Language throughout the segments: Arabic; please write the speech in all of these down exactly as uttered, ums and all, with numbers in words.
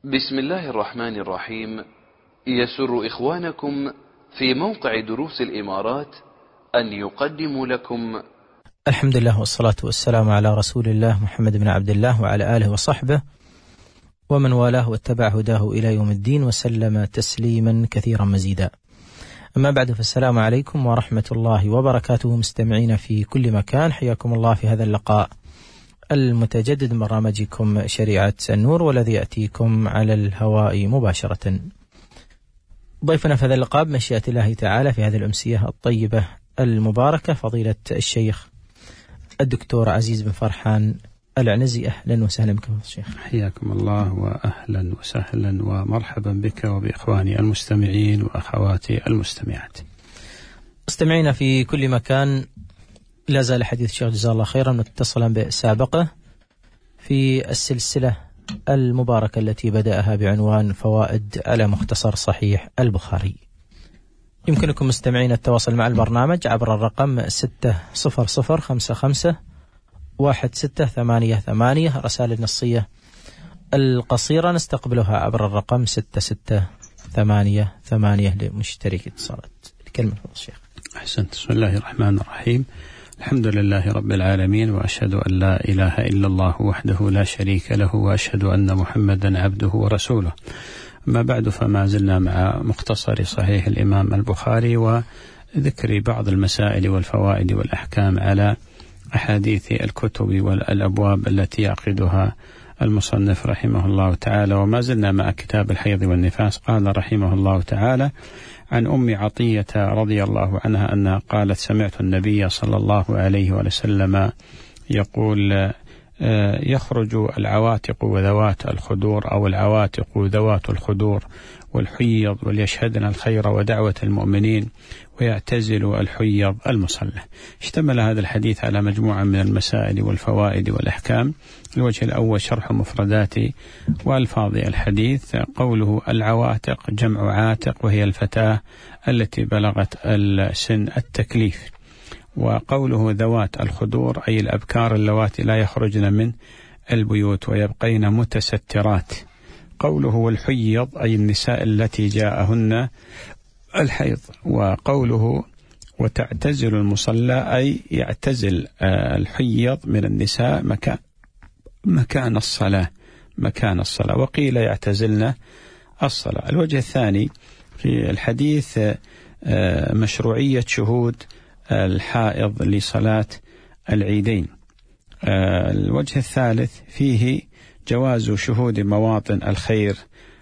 بسم الله الرحمن الرحيم. يسر إخوانكم في موقع دروس الإمارات أن يقدموا لكم الحمد لله والصلاة والسلام على رسول الله محمد بن عبد الله وعلى آله وصحبه ومن والاه واتبع هداه إلى يوم الدين وسلم تسليما كثيرا مزيدا. أما بعد، فالسلام عليكم ورحمة الله وبركاته مستمعين في كل مكان، حياكم الله في هذا اللقاء المتجدد من برنامجكم شريعة النور، والذي يأتيكم على الهواء مباشرة. ضيفنا في هذا اللقاء بمشيئة الله تعالى في هذه الأمسية الطيبة المباركة فضيلة الشيخ الدكتور عزيز بن فرحان العنزي. أهلا وسهلا بكم الشيخ. حياكم الله وأهلا وسهلا ومرحبا بك وبإخواني المستمعين وأخواتي المستمعات. مستمعينا في كل مكان، لا زال حديث الشيخ جزاه الله خيرا متصلا بسابقه في السلسلة المباركة التي بدأها بعنوان فوائد على مختصر صحيح البخاري. يمكنكم مستمعين التواصل مع البرنامج عبر الرقم ستة صفر صفر خمسة خمسة واحد ستة ثمانية ثمانية. رسائل النصية القصيرة نستقبلها عبر الرقم ستة ستة ثمانية ثمانية لمشترك اتصالات. الكلمة لفضل الشيخ. أحسنت. بسم الله الرحمن الرحيم. الحمد لله رب العالمين، وأشهد أن لا إله إلا الله وحده لا شريك له، وأشهد أن محمدا عبده ورسوله. أما بعد، فما زلنا مع مختصر صحيح الإمام البخاري وذكر بعض المسائل والفوائد والأحكام على أحاديث الكتب والأبواب التي يعقدها المصنف رحمه الله تعالى. وما زلنا مع كتاب الحيض والنفاس. قال رحمه الله تعالى عن أم عطية رضي الله عنها أنها قالت: سمعت النبي صلى الله عليه وسلم يقول: يخرج العواتق وذوات الخدور، أو العواتق ذوات الخدور والحيض، وليشهدن الخير ودعوة المؤمنين، ويعتزل الحيض المصلى. اشتمل هذا الحديث على مجموعة من المسائل والفوائد والأحكام. الوجه الأول شرح مفردات وألفاظ الحديث. قوله العواتق جمع عاتق، وهي الفتاة التي بلغت السن التكليف. وقوله ذوات الخدور أي الأبكار اللواتي لا يخرجن من البيوت ويبقين متسترات. قوله والحيض أي النساء التي جاءهن الحيض. وقوله وتعتزل المصلى أي يعتزل الحيض من النساء مكان مكان الصلاة مكان الصلاة وقيل يعتزلن الصلاة. الوجه الثاني في الحديث مشروعية شهود الحائض لصلاة العيدين. الوجه الثالث فيه جواز شهود مواطن الخير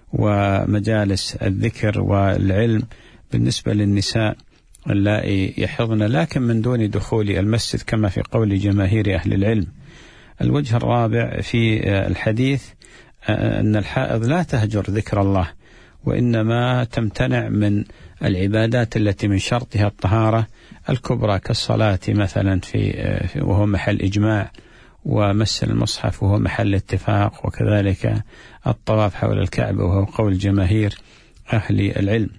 ومجالس الذكر والعلم بالنسبة للنساء اللائي يحضن، لكن من دون دخول المسجد كما في قول جماهير أهل العلم. الوجه الرابع في الحديث أن الحائض لا تهجر ذكر الله، وإنما تمتنع من العبادات التي من شرطها الطهارة الكبرى كالصلاة مثلا في وهو محل إجماع، ومس المصحف وهو محل اتفاق، وكذلك الطواف حول الكعبة وهو قول جماهير أهل العلم.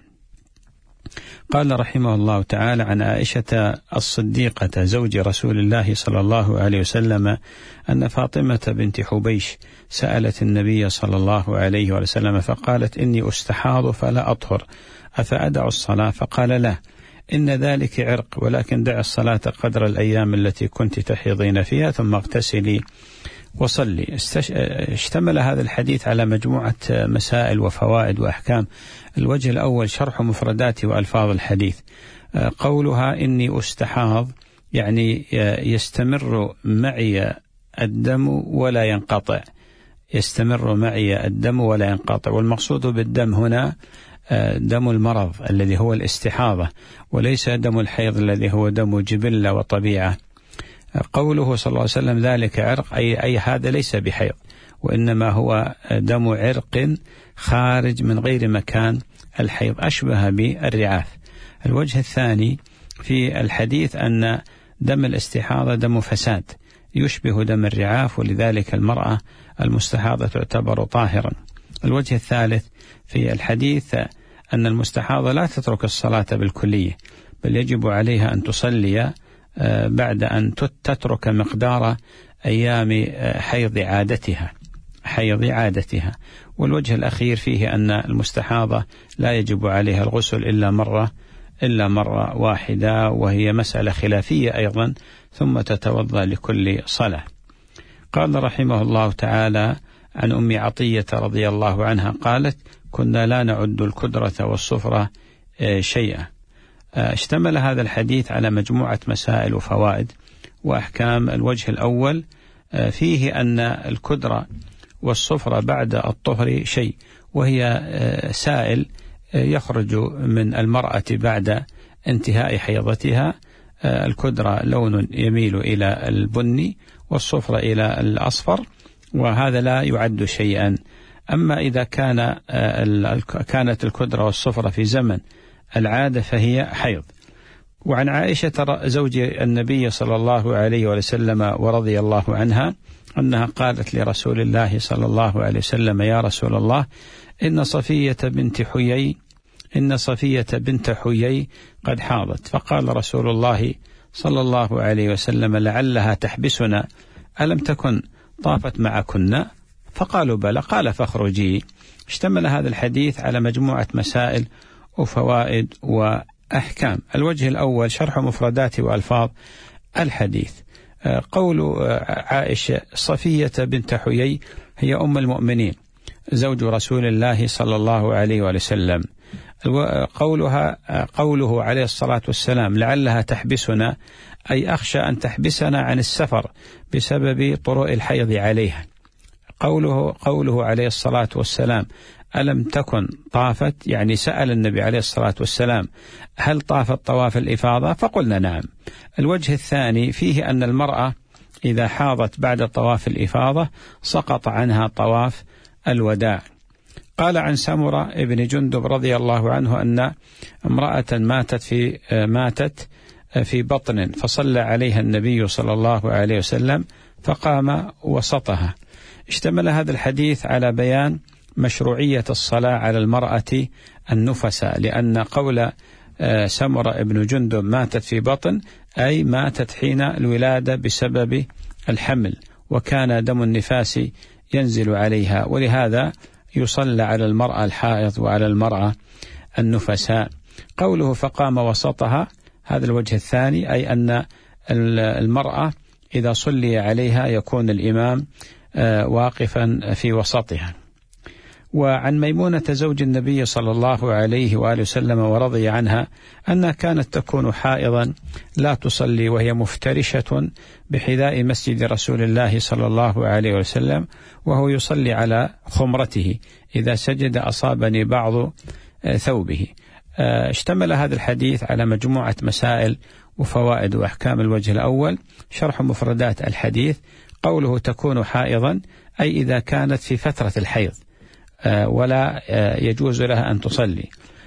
قال رحمه الله تعالى عن عائشة الصديقة زوج رسول الله صلى الله عليه وسلم أن فاطمة بنت حبيش سألت النبي صلى الله عليه وسلم فقالت: إني أستحاض فلا أطهر، أفأدع الصلاة؟ فقال: لا، إن ذلك عرق، ولكن دع الصلاة قدر الأيام التي كنت تحيضين فيها، ثم اغتسلي وصلي. اشتمل هذا الحديث على مجموعة مسائل وفوائد وأحكام. الوجه الأول شرح مفردات وألفاظ الحديث. قولها إني أستحاض يعني يستمر معي الدم ولا ينقطع، يستمر معي الدم ولا ينقطع. والمقصود بالدم هنا دم المرض الذي هو الاستحاضة، وليس دم الحيض الذي هو دم جبلة وطبيعة. قوله صلى الله عليه وسلم ذلك عرق أي, أي هذا ليس بحيض، وإنما هو دم عرق خارج من غير مكان الحيض، أشبه بالرعاف. الوجه الثاني في الحديث أن دم الاستحاضة دم فساد يشبه دم الرعاف، ولذلك المرأة المستحاضة تعتبر طاهرا. الوجه الثالث في الحديث أن المستحاضة لا تترك الصلاة بالكلية، بل يجب عليها أن تصلي بعد أن تترك مقدار أيام حيض عادتها، حيض عادتها. والوجه الأخير فيه أن المستحاضة لا يجب عليها الغسل إلا مرة إلا مرة واحدة، وهي مسألة خلافية أيضا، ثم تتوضأ لكل صلاة. قال رحمه الله تعالى عن أم عطية رضي الله عنها قالت: كنا لا نعد الكدرة والصفرة شيئا. اشتمل هذا الحديث على مجموعة مسائل وفوائد وأحكام. الوجه الأول فيه أن الكدرة والصفرة بعد الطهر شيء، وهي سائل يخرج من المرأة بعد انتهاء حيضتها. الكدرة لون يميل إلى البني والصفرة إلى الأصفر، وهذا لا يعد شيئا. أما إذا كان كانت الكدرة والصفرة في زمن العادة فهي حيض. وعن عائشة زوج النبي صلى الله عليه وسلم ورضي الله عنها أنها قالت لرسول الله صلى الله عليه وسلم: يا رسول الله، إن صفية بنت حيي إن صفية بنت حيي قد حاضت. فقال رسول الله صلى الله عليه وسلم: لعلها تحبسنا، ألم تكن طافت معكن؟ فقالوا: بلى. قال: فاخرجي. اشتمل هذا الحديث على مجموعة مسائل وفوائد وأحكام. الوجه الأول شرح مفردات وألفاظ الحديث. قول عائشة صفية بنت حيي هي أم المؤمنين زوج رسول الله صلى الله عليه وسلم. قولها قوله عليه الصلاة والسلام: لعلها تحبسنا، أي أخشى أن تحبسنا عن السفر بسبب طروء الحيض عليها. قوله قوله عليه الصلاة والسلام: ألم تكن طافت، يعني سأل النبي عليه الصلاة والسلام: هل طافت طواف الإفاضة؟ فقلنا نعم. الوجه الثاني فيه أن المرأة إذا حاضت بعد طواف الإفاضة سقط عنها طواف الوداع. قال عن سمرة ابن جندب رضي الله عنه أن امرأة ماتت في ماتت في بطن، فصلى عليها النبي صلى الله عليه وسلم فقام وسطها. اشتمل هذا الحديث على بيان مشروعية الصلاة على المرأة النفساء، لأن قول سمرة ابن جندب ماتت في بطن أي ماتت حين الولادة بسبب الحمل، وكان دم النفاس ينزل عليها، ولهذا يصلى على المرأة الحائض وعلى المرأة النفساء. قوله فقام وسطها، هذا الوجه الثاني، أي أن المرأة إذا صلي عليها يكون الإمام واقفا في وسطها. وعن ميمونة زوج النبي صلى الله عليه وآله وسلم ورضي عنها أنها كانت تكون حائضا لا تصلي وهي مفترشة بحذاء مسجد رسول الله صلى الله عليه وسلم، وهو يصلي على خمرته، إذا سجد أصابني بعض ثوبه. اشتمل هذا الحديث على مجموعة مسائل وفوائد وأحكام. الوجه الأول شرح مفردات الحديث. قوله تكون حائضا أي إذا كانت في فترة الحيض ولا يجوز لها أن تصلي.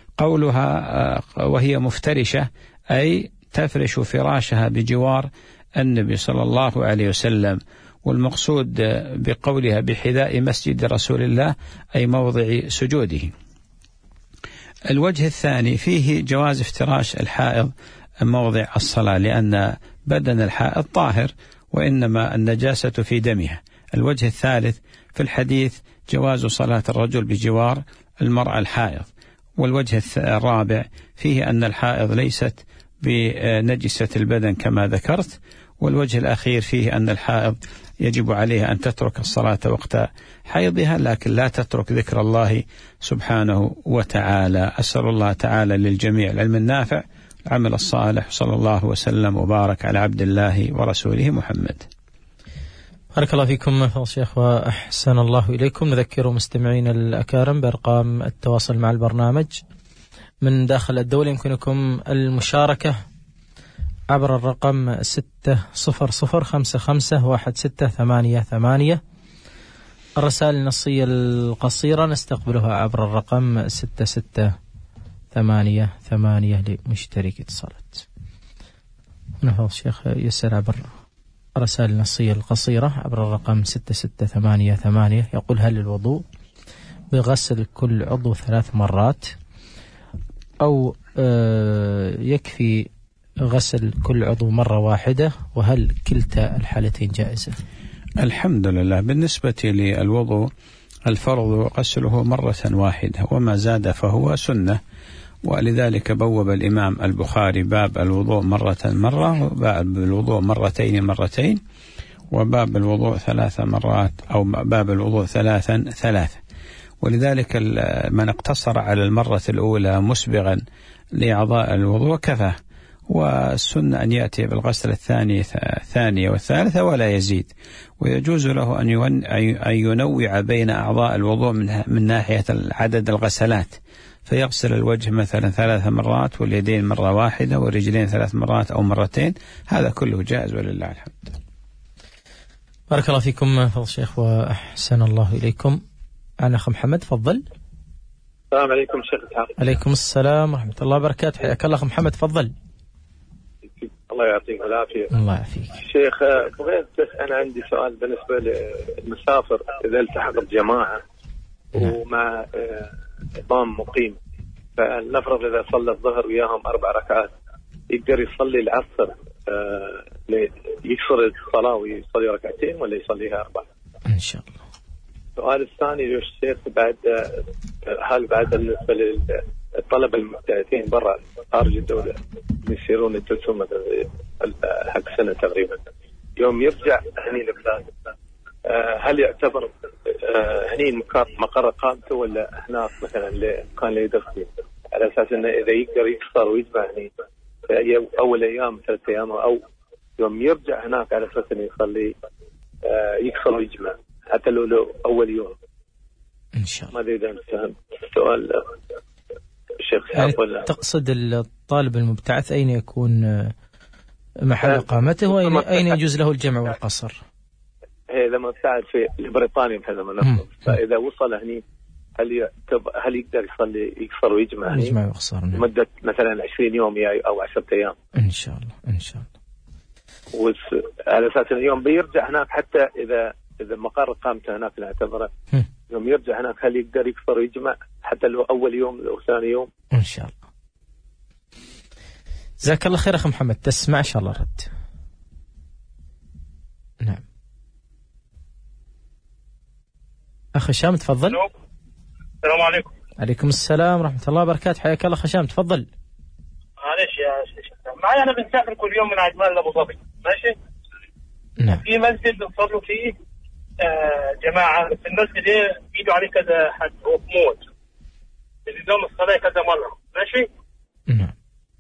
قولها وهي مفترشة أي تفرش فراشها بجوار النبي صلى الله عليه وسلم، والمقصود بقولها بحذاء مسجد رسول الله أي موضع سجوده. الوجه الثاني فيه جواز افتراش الحائض موضع الصلاة، لأن بدن الحائض طاهر وإنما النجاسة في دمها. الوجه الثالث في الحديث جواز صلاة الرجل بجوار المرأة الحائض. والوجه الرابع فيه أن الحائض ليست بنجسة البدن كما ذكرت. والوجه الأخير فيه أن الحائض يجب عليها أن تترك الصلاة وقت حيضها، لكن لا تترك ذكر الله سبحانه وتعالى. أسأل الله تعالى للجميع العلم النافع، العمل الصالح، صلى الله وسلم وبارك على عبد الله ورسوله محمد. بارك الله فيكم فضل الشيخ وأحسن الله إليكم. نذكر مستمعين الأكارم بأرقام التواصل مع البرنامج من داخل الدولة. يمكنكم المشاركة عبر الرقم ستة صفر صفر خمسة خمسة واحد ستة ثمانية ثمانية. الرسائل النصية القصيرة نستقبلها عبر الرقم ستة ستة ثمانية ثمانية لمشترك اتصالات. فضل الشيخ يسأل عبر الرسائل النصية القصيرة عبر الرقم ستة ستة ثمانية ثمانية، يقول: هل الوضوء بغسل كل عضو ثلاث مرات أو يكفي غسل كل عضو مرة واحدة، وهل كلتا الحالتين جائزة؟ الحمد لله. بالنسبة للوضوء الفرض غسله مرة واحدة، وما زاد فهو سنة، ولذلك بوب الإمام البخاري باب الوضوء مرة مرة، وباب الوضوء مرتين مرتين، وباب الوضوء ثلاث مرات، أو باب الوضوء ثلاثا ثلاثة. ولذلك من اقتصر على المرة الأولى مسبغا لأعضاء الوضوء كفاه، والسنة أن يأتي بالغسل الثاني الثانية والثالثة ولا يزيد. ويجوز له أن ينوع بين أعضاء الوضوء من ناحية عدد الغسلات، فيغسل الوجه مثلا ثلاث مرات، واليدين مرة واحدة، والرجلين ثلاث مرات أو مرتين. هذا كله جائز ولله الحمد. بارك الله فيكم فضل الشيخ وأحسن الله إليكم. أنا أخ محمد، تفضل. السلام عليكم شيخ إسحاق. عليكم السلام ورحمة الله وبركاته، حياك الله أخ محمد، تفضل. الله يعطيك العافية. الله يعافيك شيخ. بغيت بس أنا عندي سؤال بالنسبة للمسافر إذا التحق بجماعة ومع إمام مقيم، فلنفرض إذا صلى الظهر وياهم أربع ركعات، يقدر يصلي العصر يكسر الصلاة ويصلي ركعتين ولا يصليها أربع؟ إن شاء الله. السؤال الثاني للشيخ، بعد هل بعد بالنسبة للطلبة المبتعثين برا خارج الدولة يصيرون يجلسون مثلا حق سنة تقريبا، يوم يرجع هني لبلاد، هل يعتبر هني مقر قامته ولا هناك مثلا كان اللي يدرس فيه، على أساس إنه إذا يقدر يكسر ويجمع هني في أول أيام ثلاث أيام، أو يوم يرجع هناك على أساس إنه يصلي يكسر ويجمع حتى لو لو أول يوم إن شاء الله. ما أدري إذا أنت فهمت السؤال الشيخ. يعني تقصد الطالب المبتعث أين يكون محل إقامته، وأين أين يجوز له الجمع والقصر؟ هي لما ابتعث في بريطانيا مثلا، فإذا وصل هني هل هل يقدر يصلي يكسر ويجمع هني يجمع ويقصر مدة مثلا عشرين يوم أو عشرة أيام؟ إن شاء الله إن شاء الله. وعلى أساس اليوم بيرجع هناك، حتى إذا إذا مقر إقامته هناك نعتبره يوم يرجع هناك هل يقدر يكسر ويجمع حتى لو أول يوم أو ثاني يوم؟ إن شاء الله. جزاك الله خير أخ محمد، تسمع إن شاء الله رد. نعم أخ هشام، تفضل. السلام عليكم. عليكم السلام ورحمة الله وبركاته، حياك الله هشام، تفضل. معلش يا شيخ، معي أنا بنسافر كل يوم من عجمان لأبو ظبي، ماشي؟ نعم. في مسجد بنصلوا فيه آه جماعة، في المسجد يجوا عليه كذا حد هو موت، بيزيدون الصلاة كذا مرة، ماشي؟ نعم.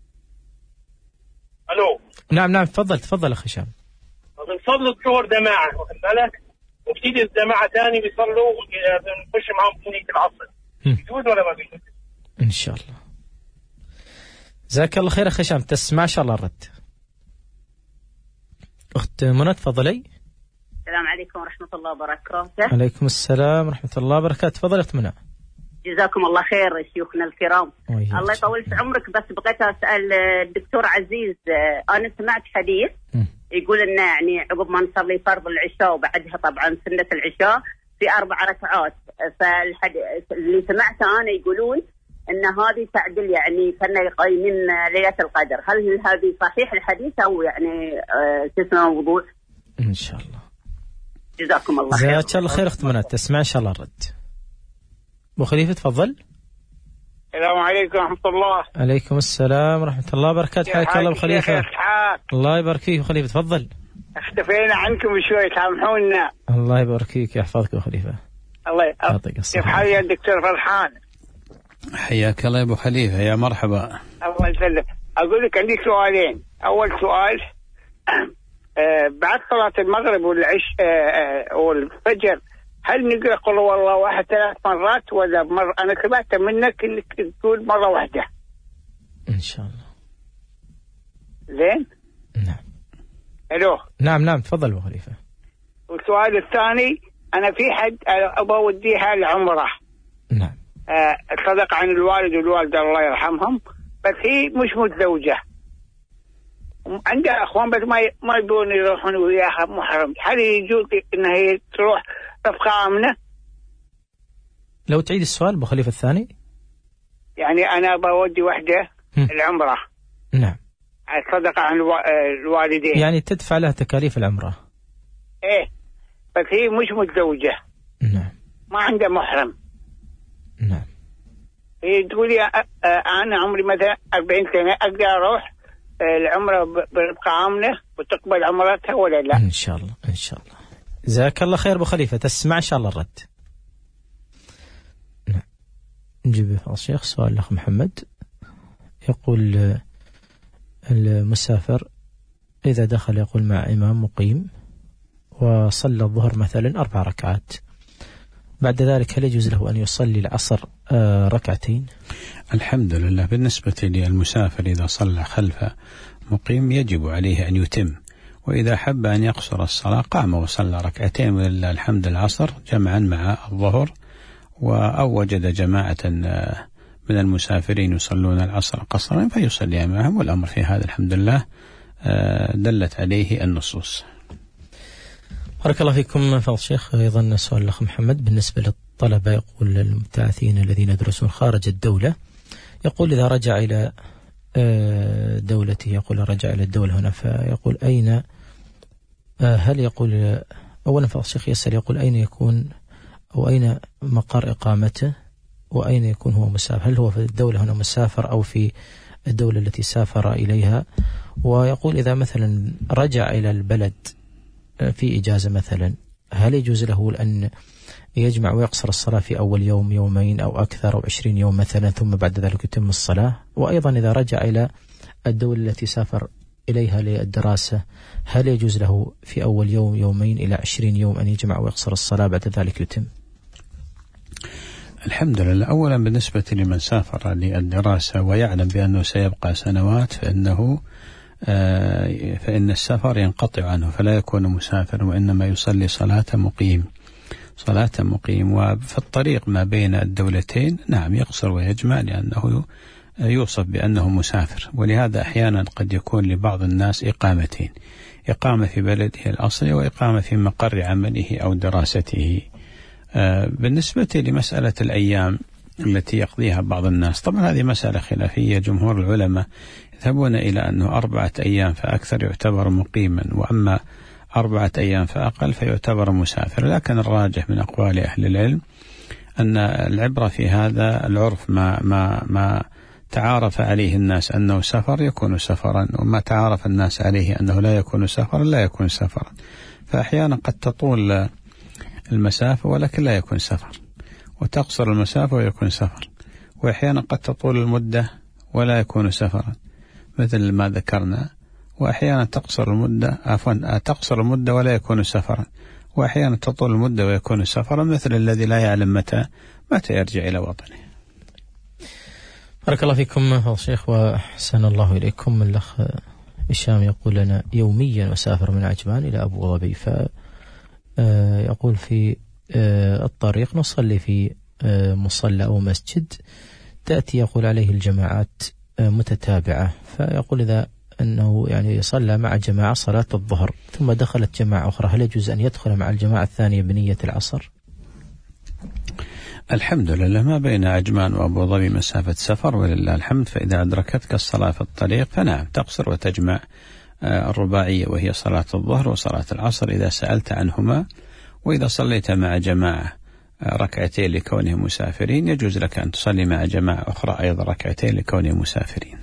ألو. نعم نعم تفضل تفضل أخ هشام. بنصلوا الظهر جماعة، واخد بالك؟ وبتيجي الجماعة ثاني بيصلوا بنخش معهم ثانية العصر. يجوز ولا ما بيجوز؟ إن شاء الله. جزاك الله خير أخ هشام، تسمع إن شاء الله الرد. أخت منى تفضلي. السلام عليكم ورحمة الله وبركاته. عليكم السلام ورحمة الله وبركاته، تفضل أخت منى. جزاكم الله خير شيوخنا الكرام. الله يطول في عمرك. بس بغيت أسأل الدكتور عزيز، أنا سمعت حديث م. يقول إن يعني عقب ما نصلي فرض العشاء وبعدها طبعا سنة العشاء في أربع ركعات، فالحديث اللي سمعته أنا يقولون إن هذه تعدل يعني كنا يقيمين ليلة القدر، هل هذه صحيح الحديث أو يعني تسمى موضوع؟ إن شاء الله. جزاكم الله خير. جزاك الله خير أخت منى، تسمع إن شاء الله الرد. أبو خليفة تفضل. السلام عليكم ورحمة الله. عليكم السلام ورحمة الله وبركاته، حياك الله أبو خليفة. الله يبارك فيك أبو خليفة، تفضل. اختفينا عنكم شوي، سامحونا. الله يبارك فيك، يحفظك أبو خليفة. الله يعطيك الصحة. كيف حالك يا دكتور فرحان؟ حياك الله يا أبو خليفة، يا مرحبا. الله يسلمك. أقول لك عندي سؤالين. أول سؤال آه بعد صلاة المغرب والعش آه والفجر هل نقرأ قل هو الله واحد ثلاث مرات ولا مرة؟ أنا سمعت منك إنك تقول مرة واحدة. إن شاء الله. زين؟ نعم. ألو. نعم نعم تفضل أبو خليفة. والسؤال الثاني، أنا في حد أبغى أوديها العمرة. نعم. آه صدق عن الوالد والوالدة الله يرحمهم، بس هي مش متزوجة، عندها أخوان بس ما ما يبون يروحون وياها محرم، هل يجوز إن هي تروح رفقة آمنة؟ لو تعيد السؤال أبو خليفة الثاني. يعني أنا بودي وحدة العمرة. نعم. صدق عن الوالدين. يعني تدفع لها تكاليف العمرة. إيه، بس هي مش متزوجة. نعم. ما عندها محرم. نعم. هي تقول لي أنا عمري مثلا أربعين سنة أقدر أروح العمرة بربقة آمنة وتقبل عمرتها ولا لا؟ إن شاء الله إن شاء الله. جزاك الله خير أبو خليفة، تسمع إن شاء الله الرد. نعم. نجيب الشيخ سؤال الأخ محمد، يقول المسافر إذا دخل يقول مع إمام مقيم وصلى الظهر مثلا أربع ركعات، بعد ذلك هل يجوز له أن يصلي العصر ركعتين؟ الحمد لله. بالنسبة للمسافر إذا صلى خلف مقيم يجب عليه أن يتم، وإذا حب أن يقصر الصلاة قام وصلى ركعتين ولله الحمد العصر جمعا مع الظهر، أو وجد جماعة من المسافرين يصلون العصر قصرا فيصلي معهم، والأمر في هذا الحمد لله دلت عليه النصوص. بارك الله فيكم فضل الشيخ. أيضا سؤال الأخ محمد بالنسبة للطلبة، يقول المبتعثين الذين يدرسون خارج الدولة، يقول إذا رجع إلى دولته، يقول رجع إلى الدولة هنا، فيقول أين هل يقول أولا فضل الشيخ يسأل يقول أين يكون أو أين مقر إقامته وأين يكون هو مسافر، هل هو في الدولة هنا مسافر أو في الدولة التي سافر إليها؟ ويقول إذا مثلا رجع إلى البلد في إجازة مثلا، هل يجوز له أن يجمع ويقصر الصلاة في أول يوم يومين أو أكثر أو عشرين يوم مثلا ثم بعد ذلك يتم الصلاة؟ وأيضا إذا رجع إلى الدولة التي سافر إليها للدراسة، هل يجوز له في أول يوم يومين إلى عشرين يوم أن يجمع ويقصر الصلاة بعد ذلك يتم؟ الحمد لله. أولا بالنسبة لمن سافر للدراسة ويعلم بأنه سيبقى سنوات فإنه فإن السفر ينقطع عنه فلا يكون مسافر، وإنما يصلي صلاة مقيم صلاة مقيم وفي الطريق ما بين الدولتين نعم يقصر ويجمع، لأنه يوصف بأنه مسافر. ولهذا أحيانا قد يكون لبعض الناس إقامتين، إقامة في بلده الأصلي وإقامة في مقر عمله أو دراسته. بالنسبة لمسألة الأيام التي يقضيها بعض الناس، طبعا هذه مسألة خلافية. جمهور العلماء يذهبون إلى أنه أربعة أيام فأكثر يعتبر مقيما، وأما أربعة أيام فأقل فيعتبر مسافر. لكن الراجح من أقوال أهل العلم أن العبرة في هذا العرف، ما ما ما تعارف عليه الناس أنه سفر يكون سفرا، وما تعارف الناس عليه أنه لا يكون سفرا لا يكون سفرا. فأحيانا قد تطول المسافة ولكن لا يكون سفر، وتقصر المسافة ويكون سفر، وأحيانا قد تطول المدة ولا يكون سفرا مثل ما ذكرنا، وأحيانا تقصر المدة عفوا تقصر المدة ولا يكون سفرا، وأحيانا تطول المدة ويكون سفرا مثل الذي لا يعلم متى متى يرجع إلى وطنه. بارك الله فيكم فضل الشيخ وأحسن الله إليكم. الأخ هشام يقول لنا يوميا أسافر من عجمان إلى أبو ظبي، فيقول في الطريق نصلي في مصلى أو مسجد، تأتي يقول عليه الجماعات متتابعة، فيقول إذا أنه يعني صلى مع جماعة صلاة الظهر ثم دخلت جماعة أخرى، هل يجوز أن يدخل مع الجماعة الثانية بنية العصر؟ الحمد لله. ما بين عجمان وأبو ظبي مسافة سفر ولله الحمد، فإذا أدركتك الصلاة في الطريق فنعم تقصر وتجمع الرباعية وهي صلاة الظهر وصلاة العصر إذا سألت عنهما. وإذا صليت مع جماعة ركعتين لكونهم مسافرين يجوز لك أن تصلي مع جماعة أخرى أيضا ركعتين لكونهم مسافرين.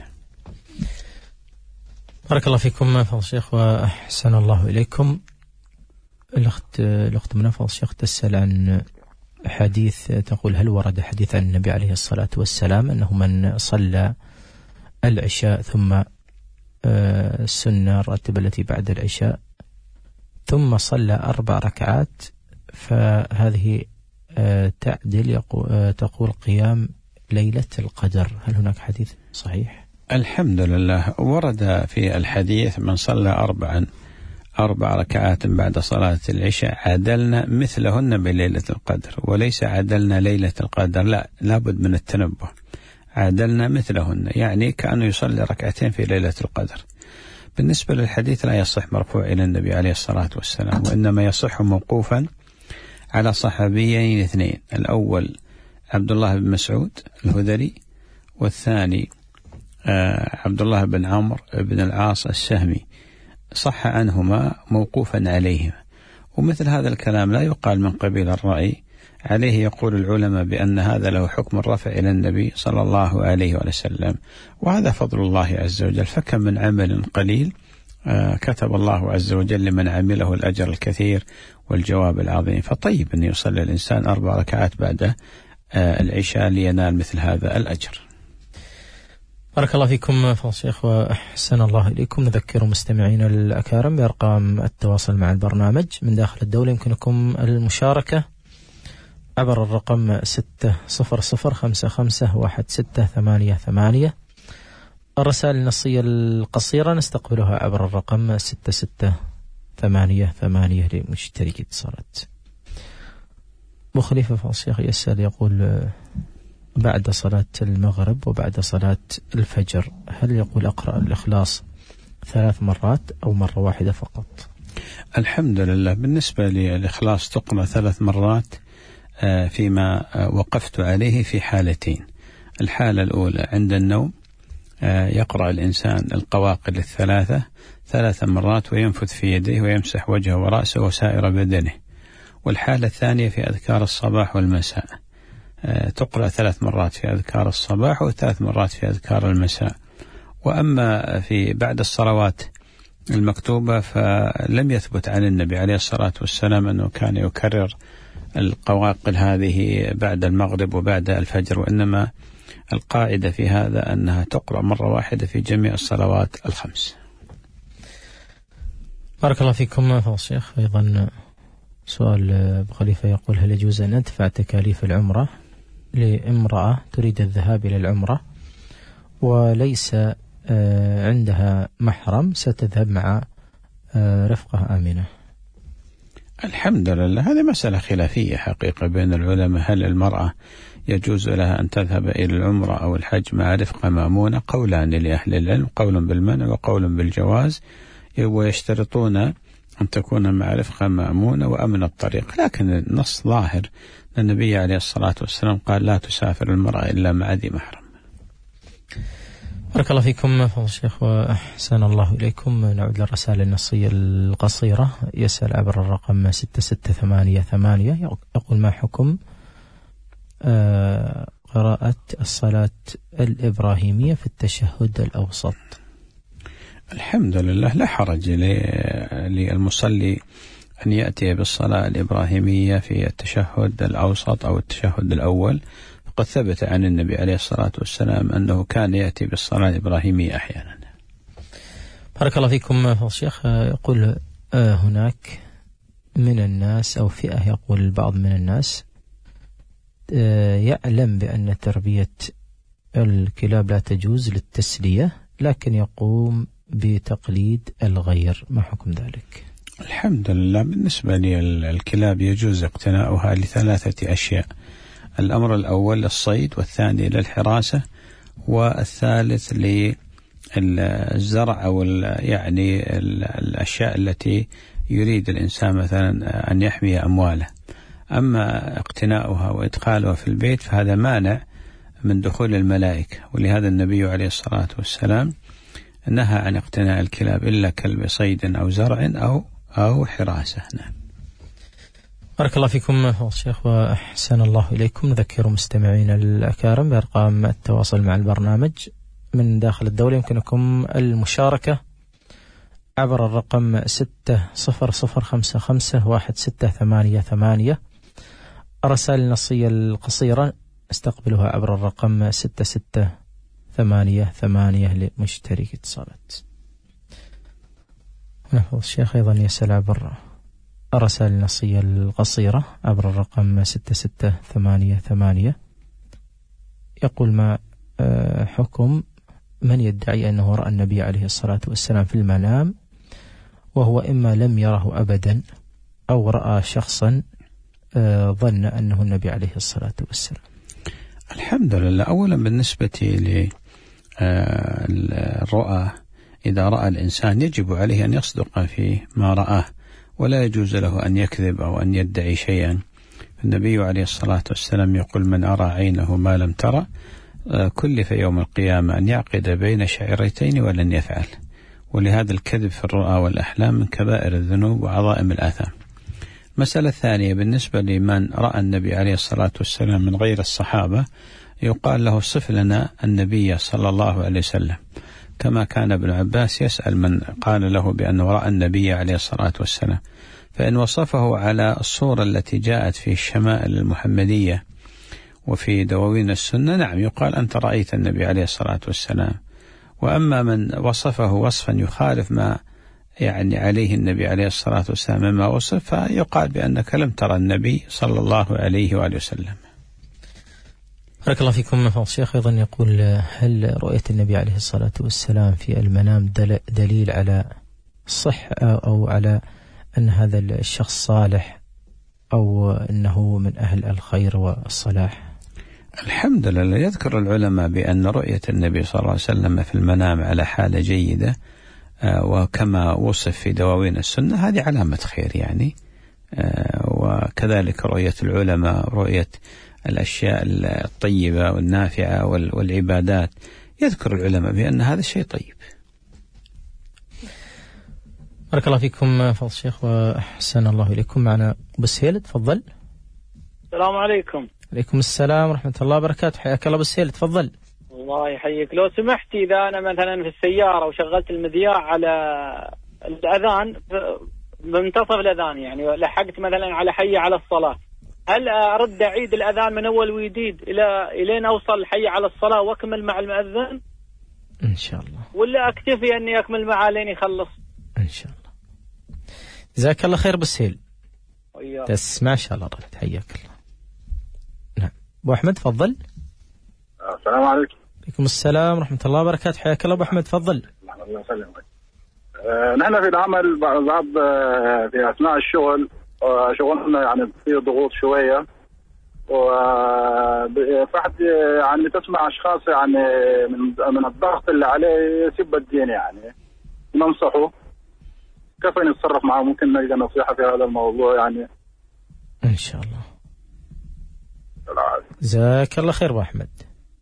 بارك الله فيكم فضل الشيخ وأحسن الله إليكم. الأخت الأخت من فضل الشيخ تسأل عن حديث، تقول هل ورد حديث عن النبي عليه الصلاة والسلام أنه من صلى العشاء ثم السنة الراتبة التي بعد العشاء ثم صلى أربع ركعات فهذه تعدل تقول قيام ليلة القدر، هل هناك حديث صحيح؟ الحمد لله. ورد في الحديث من صلى أربعا أربع ركعات بعد صلاة العشاء عدلنا مثلهن بليلة القدر، وليس عدلنا ليلة القدر، لا لابد من التنبه، عدلنا مثلهن يعني كأنه يصلي ركعتين في ليلة القدر. بالنسبة للحديث لا يصح مرفوع إلى النبي عليه الصلاة والسلام، وإنما يصح موقوفا على صحابيين اثنين، الأول عبد الله بن مسعود الهذلي، والثاني عبد الله بن عمرو بن العاص السهمي، صح عنهما موقوفا عليهما. ومثل هذا الكلام لا يقال من قبيل الرأي، عليه يقول العلماء بأن هذا له حكم الرفع إلى النبي صلى الله عليه وسلم، وهذا فضل الله عز وجل. فكم من عمل قليل كتب الله عز وجل لمن عمله الأجر الكثير والجواب العظيم. فطيب أن يصلي الإنسان أربع ركعات بعد العشاء لينال مثل هذا الأجر. بارك الله فيكم فضل الشيخ وأحسن الله إليكم. نذكر مستمعين الأكارم بأرقام التواصل مع البرنامج من داخل الدولة. يمكنكم المشاركة عبر الرقم ستة صفر صفر خمسة خمسة واحد ستة ثمانية ثمانية. الرسائل النصية القصيرة نستقبلها عبر الرقم ستة ستة ثمانية ثمانية لمشترك اتصالات. أبو خليفة فضل الشيخ يسأل يقول بعد صلاة المغرب وبعد صلاة الفجر هل يقول أقرأ الإخلاص ثلاث مرات أو مرة واحدة فقط؟ الحمد لله. بالنسبة للإخلاص تقرأ ثلاث مرات فيما وقفت عليه في حالتين. الحالة الأولى عند النوم يقرأ الإنسان القواقل الثلاثة ثلاث مرات وينفث في يديه ويمسح وجهه ورأسه وسائر بدنه. والحالة الثانية في أذكار الصباح والمساء تقرأ ثلاث مرات في أذكار الصباح وثلاث مرات في أذكار المساء. وأما في بعد الصلوات المكتوبة فلم يثبت عن النبي عليه الصلاة والسلام أنه كان يكرر القواقل هذه بعد المغرب وبعد الفجر، وإنما القاعدة في هذا أنها تقرأ مرة واحدة في جميع الصلوات الخمس. بارك الله فيكم فضل الشيخ. أيضا سؤال أبو خليفة يقول هل يجوز أن ندفع تكاليف العمرة لامرأة تريد الذهاب إلى العمرة وليس عندها محرم ستذهب مع رفقة آمنة؟ الحمد لله. هذه مسألة خلافية حقيقة بين العلماء، هل المرأة يجوز لها أن تذهب إلى العمرة أو الحج مع رفقة مأمونة؟ قولان لأهل العلم، قول بالمنع وقول بالجواز، ويشترطون أن تكون مع رفقة مأمونة وأمن الطريق. لكن النص ظاهر، النبي عليه الصلاة والسلام قال لا تسافر المرأة إلا مع ذي محرم. بارك الله فيكم فضل الشيخ وأحسن الله إليكم. نعود للرسالة النصية القصيرة. يسأل عبر الرقم ستة ستة ثمانية ثمانية يقول ما حكم قراءة الصلاة الإبراهيمية في التشهد الأوسط؟ الحمد لله، لا حرج للمصلي أن يأتي بالصلاة الإبراهيمية في التشهد الأوسط أو التشهد الأول. قد ثبت عن النبي عليه الصلاة والسلام أنه كان يأتي بالصلاة الإبراهيمية أحيانا. بارك الله فيكم فضل الشيخ. يقول هناك من الناس أو فئة، يقول البعض من الناس يعلم بأن تربية الكلاب لا تجوز للتسلية لكن يقوم بتقليد الغير، ما حكم ذلك؟ الحمد لله. بالنسبة للكلاب يجوز اقتناؤها لثلاثة أشياء. الأمر الأول للصيد، والثاني للحراسة، والثالث للزرع أو يعني الأشياء التي يريد الإنسان مثلا أن يحمي أمواله. أما اقتناؤها وإدخالها في البيت فهذا مانع من دخول الملائكة، ولهذا النبي عليه الصلاة والسلام نهى عن اقتناء الكلاب إلا كلب صيد أو زرع أو أو حراسة. نعم. بارك الله فيكم فضل الشيخ وأحسن الله إليكم. نذكر مستمعين الأكارم بأرقام التواصل مع البرنامج من داخل الدولة. يمكنكم المشاركة عبر الرقم ستة صفر صفر خمسة خمسة واحد ستة ثمانية ثمانية. الرسائل النصية القصيرة استقبلها عبر الرقم ستة ستة ثمانية ثمانية لمشترك اتصالات. نفذ الشيخ أيضا يسأل عبر الرسائل النصية القصيرة عبر الرقم ستة ستة ثمانية ثمانية. يقول ما حكم من يدعي أنه رأى النبي عليه الصلاة والسلام في المنام وهو إما لم يره أبدا أو رأى شخصا ظن أنه النبي عليه الصلاة والسلام؟ الحمد لله. أولا بالنسبة للرؤى، إذا رأى الإنسان يجب عليه أن يصدق في ما رآه، ولا يجوز له أن يكذب أو أن يدعي شيئا. النبي عليه الصلاة والسلام يقول من أرى عينه ما لم ترى كلف يوم القيامة أن يعقد بين شعرتين ولن يفعل. ولهذا الكذب في الرؤى والأحلام من كبائر الذنوب وعظائم الآثام. المسألة الثانية بالنسبة لمن رأى النبي عليه الصلاة والسلام من غير الصحابة، يقال له صف لنا النبي صلى الله عليه وسلم، كما كان ابن عباس يسأل من قال له بأنه رأى النبي عليه الصلاة والسلام، فإن وصفه على الصورة التي جاءت في الشمائل المحمدية وفي دواوين السنة، نعم يقال أنت رأيت النبي عليه الصلاة والسلام. وأما من وصفه وصفا يخالف ما يعني عليه النبي عليه الصلاة والسلام مما وصف، فيقال بأنك لم ترى النبي صلى الله عليه وآله وسلم. بارك الله فيكم. فضل الشيخ أيضا يقول: هل رؤية النبي عليه الصلاة والسلام في المنام دليل على الصحة أو على أن هذا الشخص صالح أو أنه من أهل الخير والصلاح؟ الحمد لله. يذكر العلماء بأن رؤية النبي صلى الله عليه وسلم في المنام على حالة جيدة وكما وصف في دواوين السنة، هذه علامة خير يعني. وكذلك رؤية العلماء، رؤية الأشياء الطيبة والنافعة والعبادات، يذكر العلماء بأن هذا الشيء طيب. بارك الله فيكم فضل الشيخ وأحسن الله إليكم. معنا أبو سهيل، تفضل. السلام عليكم. عليكم السلام ورحمة الله وبركاته. حياك الله أبو سهيل، تفضل. الله يحييك. لو سمحت، إذا أنا مثلا في السيارة وشغلت المذياع على الأذان منتصف الأذان، يعني لحقت مثلا على حي على الصلاة، هل أرد أعيد الأذان من أول وجديد إلى إلين أوصل حي على الصلاة وأكمل مع المؤذن إن شاء الله، ولا أكتفي أني أكمل معه لين يخلص؟ إن شاء الله. جزاك الله خير أبو سهيل. تسمع إن شاء الله رد. حياك الله. نعم أبو أحمد، تفضل. السلام عليكم. عليكم السلام ورحمة الله وبركاته. حياك الله أبو أحمد، تفضل. الله يسلمك. نحن في العمل بعض في أثناء الشغل شغلنا يعني في ضغوط شوية، وفحد يعني تسمع أشخاص يعني من من الضغط اللي عليه يسب الدين، يعني ننصحه كيف نتصرف معه؟ ممكن نلقى نصيحة في هذا الموضوع يعني إن شاء الله. جزاك الله خير أبو أحمد.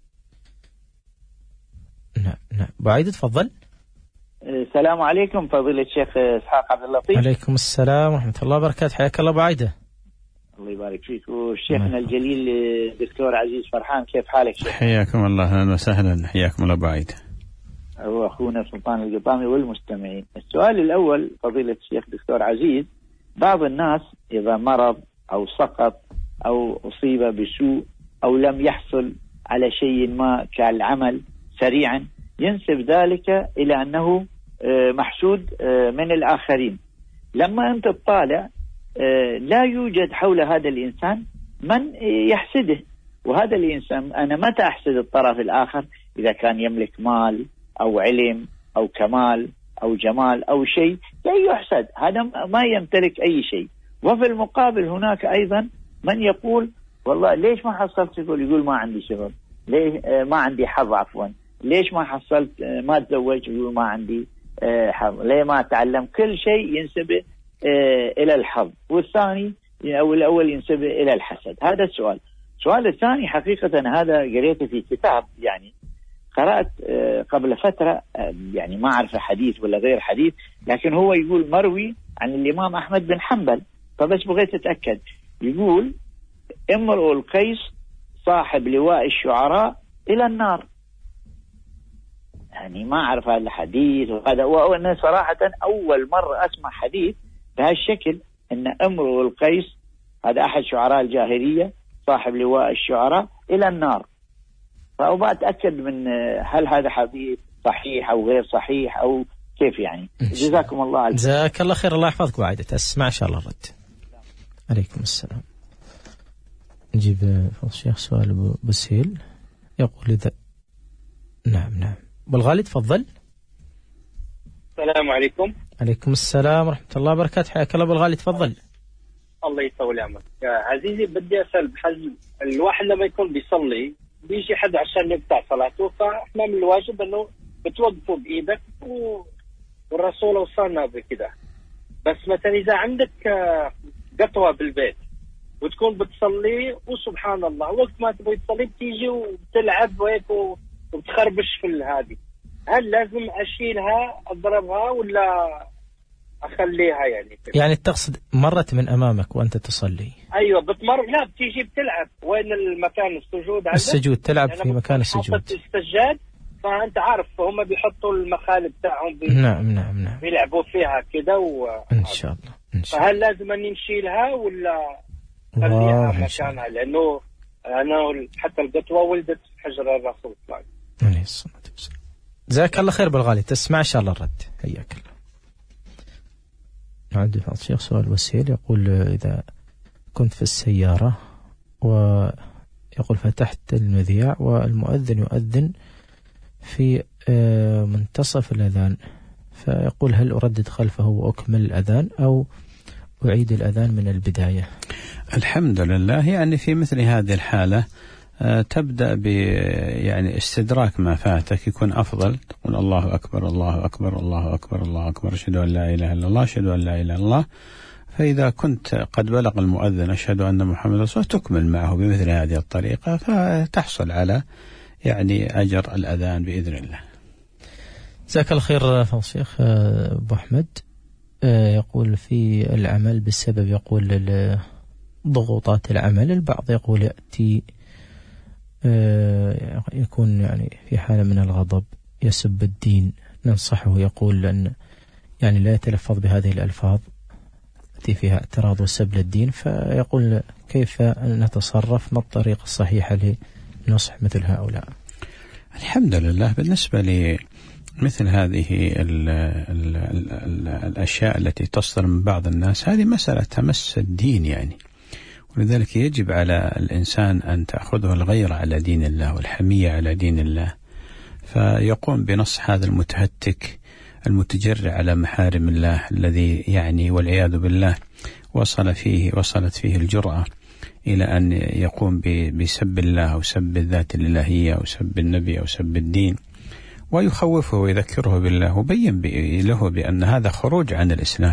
نعم نعم أبو عايد، تفضل. السلام عليكم فضيلة الشيخ إسحاق عبد اللطيف. عليكم السلام ورحمة الله وبركاته. حياك الله أبو عايدة. الله يبارك فيك. وشيخنا الجليل دكتور عزيز فرحان، كيف حالك شيخ؟ حياكم الله، أهلا وسهلا. حياكم الله أبو عايدة. هو أخونا سلطان القطامي والمستمعين. السؤال الأول فضيلة الشيخ دكتور عزيز، بعض الناس إذا مرض أو سقط أو أصيب بسوء أو لم يحصل على شيء ما كالعمل سريعا، ينسب ذلك إلى أنه محسود من الآخرين. لما أنت تطالع لا يوجد حول هذا الإنسان من يحسده، وهذا الإنسان أنا متى أحسد الطرف الآخر؟ إذا كان يملك مال أو علم أو كمال أو جمال أو شيء لا يحسد، هذا ما يمتلك أي شيء. وفي المقابل هناك أيضا من يقول والله ليش ما حصلت شغل؟ يقول ما عندي شغل. ليه ما عندي حظ؟ عفوا ليش ما حصلت ما تزوج؟ يقول ما عندي حظ. ليه ما أتعلم؟ كل شيء ينسبه إلى الحظ، والثاني أو الأول ينسبه إلى الحسد. هذا السؤال. السؤال الثاني حقيقة هذا قريته في كتاب، يعني قرأت قبل فترة، يعني ما أعرف حديث ولا غير حديث، لكن هو يقول مروي عن الإمام أحمد بن حنبل، فبس بغيت أتأكد. يقول امرؤ القيس صاحب لواء الشعراء إلى النار. يعني ما أعرف هذا الحديث، وهذا وأنا صراحة أول مرة أسمع حديث بهالشكل، أن امرؤ القيس هذا أحد شعراء الجاهلية صاحب لواء الشعراء إلى النار. فأبغى أتأكد من هل هذا حديث صحيح أو غير صحيح أو كيف يعني. جزاكم الله عليك. جزاك الله خير. الله يحفظك وعيدة. تسمع إن شاء الله الرد. عليكم السلام. نجيب فضل الشيخ سؤال أبو بسيل. يقول إذا نعم نعم بالغالي، تفضل. السلام عليكم. عليكم السلام ورحمة الله وبركاته. حياك الله بالغالي، تفضل. الله يطول عمرك. يا عزيزي بدي أسأل بحل الواحد لما يكون بيصلي بيجي حد عشان يقطع صلاته، فاحنا من الواجب انه بتوقفوا بايدك و... والرسول وصلنا بكده. بس مثلا اذا عندك قطوة بالبيت وتكون بتصلي وسبحان الله وقت ما تبغي تصلي بتيجي وبتلعب وهيك وبتخربش في هذه، هل لازم اشيلها اضربها ولا اخليها يعني يعني تقصد مرت من امامك وانت تصلي؟ ايوه بتمر، لا بتيجي بتلعب وين المكان السجود عندك؟ السجود تلعب في مكان السجود. السجاد، فانت عارف هم بيحطوا المخالب تاعهم بي... نعم نعم نعم بيلعبوا فيها كده و... ان شاء الله ان شاء الله. فهل لازم اني نشيلها ولا خليها مكانها؟ لانه انا حتى القطوه ولدت في حجر الرسول عليه الصلاه والسلام. جزاك الله خير بالغالي، تسمع ان شاء الله الرد. حياك الله. نعد فضل الشيخ سؤال وسيل يقول اذا كنت في السياره ويقول فتحت المذياع والمؤذن يؤذن في منتصف الأذان، فيقول هل أردد خلفه وأكمل الأذان أو أعيد الأذان من البداية؟ الحمد لله، يعني في مثل هذه الحالة تبدأ ب يعني استدراك ما فاتك يكون أفضل، تقول الله أكبر الله أكبر الله أكبر الله أكبر أشهد أن لا إله إلا الله أشهد أن لا إله إلا الله. فإذا كنت قد بلغ المؤذن أشهد أن محمد رسول الله تكمل معه بمثل هذه الطريقة، فتحصل على يعني أجر الأذان بإذن الله. جزاك الله خير فضل الشيخ. أبو أحمد يقول في العمل بسبب يقول ضغوطات العمل، البعض يقول يأتي يكون يعني في حالة من الغضب يسب الدين، ننصحه يقول أن يعني لا يتلفظ بهذه الألفاظ التي فيها اعتراض وسب للدين، فيقول كيف نتصرف، ما الطريقة الصحيحة لنصح مثل هؤلاء؟ الحمد لله، بالنسبة لمثل هذه ال ال ال ال الأشياء التي تصدر من بعض الناس هذه مسألة تمس الدين يعني، ولذلك يجب على الإنسان أن تأخذه الغيرة على دين الله والحمية على دين الله، فيقوم بنصح هذا المتهتك المتجرع على محارم الله الذي يعني والعياذ بالله وصل فيه وصلت فيه الجرأة إلى أن يقوم بسب الله أو سب الذات الإلهية أو سب النبي أو سب الدين، ويخوفه ويذكره بالله وبين له بأن هذا خروج عن الإسلام.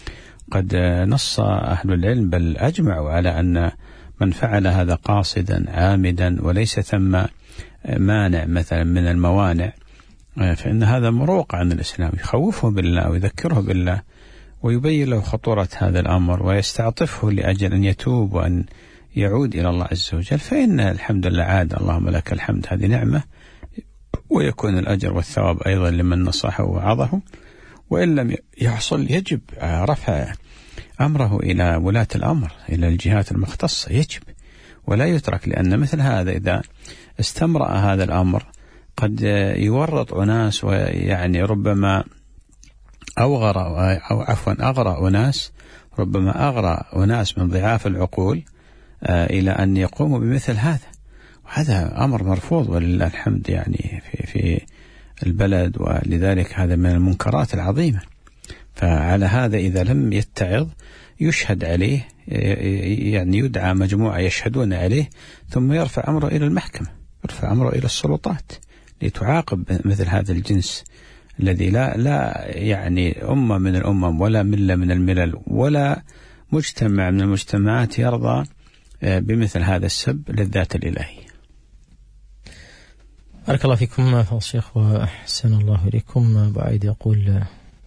قد نص أهل العلم بل أجمعوا على أن من فعل هذا قاصدا عامدا وليس ثم مانع مثلا من الموانع فإن هذا مروق عن الإسلام. يخوفه بالله ويذكره بالله ويبين له خطورة هذا الأمر ويستعطفه لأجل أن يتوب وأن يعود إلى الله عز وجل، فإن الحمد لله عاد اللهم لك الحمد هذه نعمة، ويكون الأجر والثواب أيضا لمن نصحه ووعظه. وإن لم يحصل يجب رفع أمره إلى ولاة الأمر إلى الجهات المختصة، يجب ولا يترك، لأن مثل هذا إذا استمرأ هذا الأمر قد يورط أناس ويعني ربما أوغر أو عفوا أغرى أناس ربما أغرى أناس من ضعاف العقول إلى أن يقوموا بمثل هذا، وهذا أمر مرفوض ولله الحمد يعني في في البلد، ولذلك هذا من المنكرات العظيمة. فعلى هذا إذا لم يتعظ يشهد عليه، يعني يدعى مجموعة يشهدون عليه ثم يرفع أمره إلى المحكمة، يرفع أمره إلى السلطات لتعاقب مثل هذا الجنس الذي لا لا يعني أمة من الأمم ولا ملة من الملل ولا مجتمع من المجتمعات يرضى بمثل هذا السب للذات الإلهية. بارك الله فيكم فضل الشيخ وأحسن الله إليكم. بعيد يقول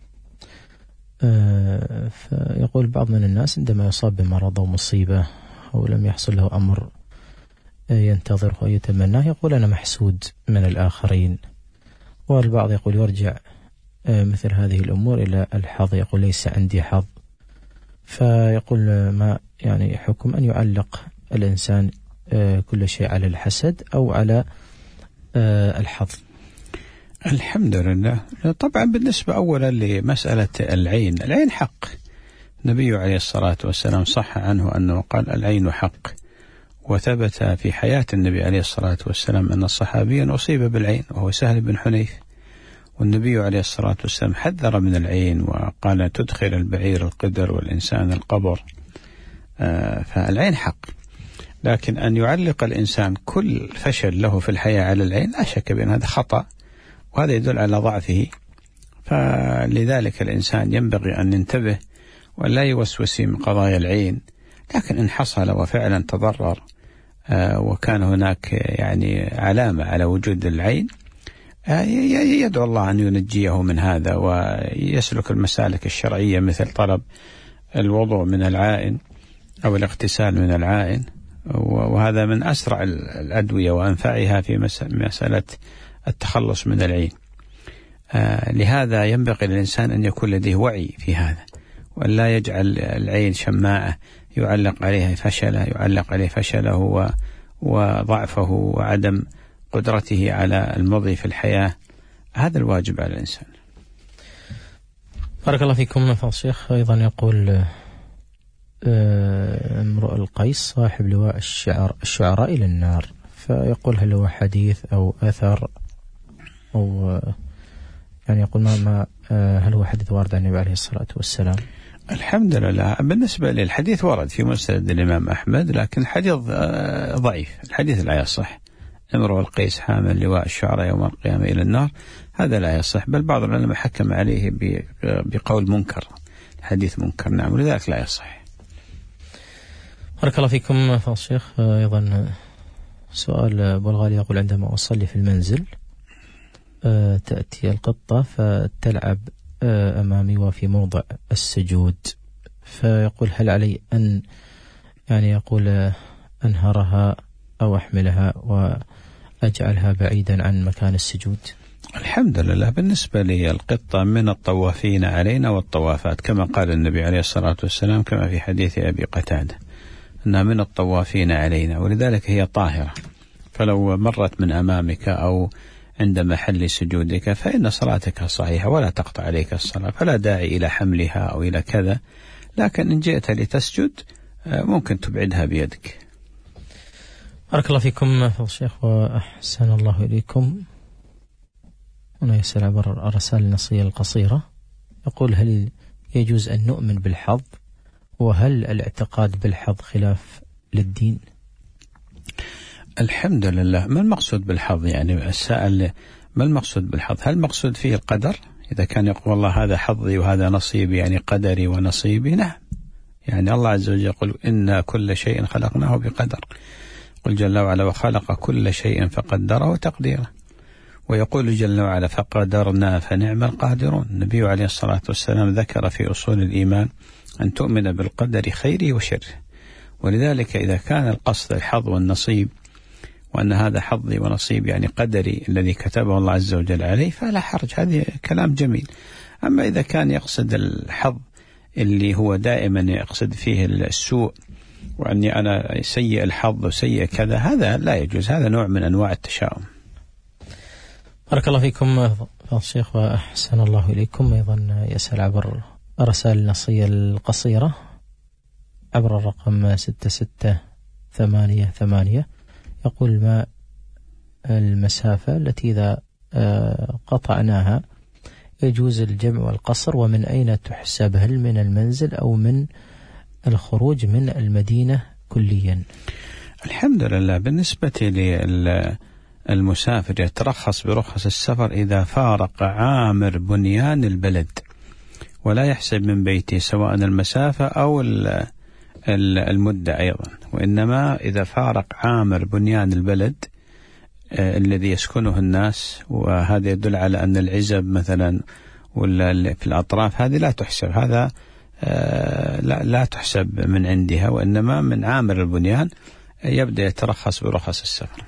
آه فيقول بعض من الناس عندما يصاب بمرض أو مصيبة أو لم يحصل له أمر ينتظره ويتمناه يقول أنا محسود من الآخرين، والبعض يقول يرجع آه مثل هذه الأمور إلى الحظ، يقول ليس عندي حظ، فيقول ما يعني حكم أن يعلق الإنسان آه كل شيء على الحسد أو على آه الحظ؟ الحمد لله. طبعا بالنسبة أولا لمسألة العين، العين حق، النبي عليه الصلاة والسلام صح عنه أنه قال العين حق، وثبت في حياة النبي عليه الصلاة والسلام أن الصحابي أصيب بالعين وهو سهل بن حنيف، والنبي عليه الصلاة والسلام حذر من العين وقال تدخل البعير القدر والإنسان القبر. آه فالعين حق، لكن أن يعلق الإنسان كل فشل له في الحياة على العين لا شك بأن هذا خطأ، وهذا يدل على ضعفه. فلذلك الإنسان ينبغي أن ينتبه ولا يوسوس من قضايا العين، لكن إن حصل وفعلا تضرر آه وكان هناك يعني علامة على وجود العين يدعو الله أن ينجيه من هذا ويسلك المسالك الشرعية مثل طلب الوضوء من العائن أو الاغتسال من العائن، وهذا من أسرع الأدوية وأنفعها في مسألة التخلص من العين. لهذا ينبغي للإنسان أن يكون لديه وعي في هذا، وأن لا يجعل العين شماعة يعلق عليها فشله يعلق عليه فشله وضعفه وعدم قدرته على المضي في الحياة. هذا الواجب على الإنسان. بارك الله فيكم فضل الشيخ. أيضا يقول امرؤ القيس صاحب لواء الشعر الشعراء إلى النار، فيقول هل هو حديث أو أثر أو يعني يقول ما, ما هل هو حديث وارد عن النبي عليه الصلاة والسلام؟ الحمد لله. بالنسبة للحديث ورد في مسند الإمام أحمد، لكن حديث ضعيف، الحديث لا يصح. امرؤ القيس حامل لواء الشعراء يوم القيامة إلى النار، هذا لا يصح، بل بعض العلماء حكم عليه بقول منكر، الحديث منكر نعم، ولذلك لا يصح. بارك الله فيكم فضل الشيخ. أيضا سؤال أبو الغالي يقول عندما أصلي في المنزل تأتي القطة فتلعب أمامي وفي موضع السجود، فيقول هل علي أن يعني يقول أنهرها أو أحملها وأجعلها بعيدا عن مكان السجود؟ الحمد لله. بالنسبة للقطة من الطوافين علينا والطوافات، كما قال النبي عليه الصلاة والسلام كما في حديث أبي قتادة أنها من الطوافين علينا، ولذلك هي طاهرة، فلو مرت من أمامك أو عند محل سجودك فإن صلاتك صحيحة ولا تقطع عليك الصلاة، فلا داعي إلى حملها أو إلى كذا، لكن إن جئت لتسجد ممكن تبعدها بيدك. بارك الله فيكم فضل الشيخ وأحسن الله إليكم. هنا يسأل عبر الرسائل النصية القصيرة، يقول هل يجوز أن نؤمن بالحظ، وهل الاعتقاد بالحظ خلاف للدين؟ الحمد لله. ما المقصود بالحظ؟ يعني السائل ما المقصود بالحظ؟ هل المقصود فيه القدر؟ إذا كان يقول الله هذا حظي وهذا نصيبي يعني قدري ونصيبي، نعم. يعني الله عز وجل يقول إن كل شيء خلقناه بقدر، قل جل وعلا وخلق كل شيء فقدره تقديره، ويقول جل وعلا فقدرنا فنعم القادرون. النبي عليه الصلاة والسلام ذكر في أصول الإيمان أن تؤمن بالقدر خيره وشره، ولذلك إذا كان القصد الحظ والنصيب وأن هذا حظي ونصيب يعني قدري الذي كتبه الله عز وجل عليه فلا حرج، هذا كلام جميل. أما إذا كان يقصد الحظ اللي هو دائما يقصد فيه السوء وأني أنا سيء الحظ وسيء كذا، هذا لا يجوز، هذا نوع من أنواع التشاؤم. بارك الله فيكم فضل الشيخ وأحسن الله إليكم. أيضا يسأل عبر الرسائل النصية القصيرة عبر الرقم ستة ستة ثمانية ثمانية، يقول ما المسافة التي إذا قطعناها يجوز الجمع والقصر، ومن أين تحسب؟ هل من المنزل أو من الخروج من المدينة كليا؟ الحمد لله. بالنسبة للمسافر يترخص برخص السفر إذا فارق عامر بنيان البلد، ولا يحسب من بيته سواء المسافة أو المدة أيضا، وإنما إذا فارق عامر بنيان البلد الذي يسكنه الناس، وهذا يدل على أن العزب مثلا ولا في الأطراف هذه لا تحسب، هذا لا, لا تحسب من عندها، وإنما من عامر البنيان يبدأ يترخص برخص السفر.